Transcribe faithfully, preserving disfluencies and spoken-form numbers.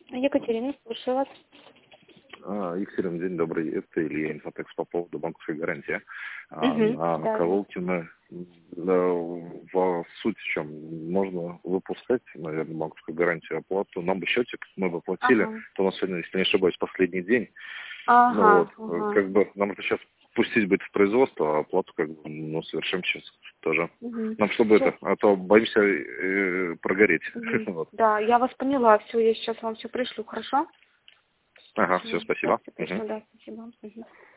Екатерина, слушаю вас. А, Екатерина, день добрый. Это Илья, Инфотекс по поводу банковской гарантии. А, Угу, на да. Ковылкина, да, в суть в чем? Можно выпускать, наверное, банковскую гарантию, оплату. Нам бы счетик, мы бы платили. Ага. То у нас сегодня, если не ошибаюсь, последний день. Ага, Ну, вот, ага. как бы нам это сейчас пустить будет в производство, а оплату как бы, ну, совершим сейчас тоже. Угу. Нам чтобы Всё. это, а то боимся э, прогореть. Угу. Вот. Да, я вас поняла. Все, я сейчас вам все пришлю, хорошо? Ага, все, Всё. спасибо. Да, всё пришлю, Мгм. да, спасибо. Угу.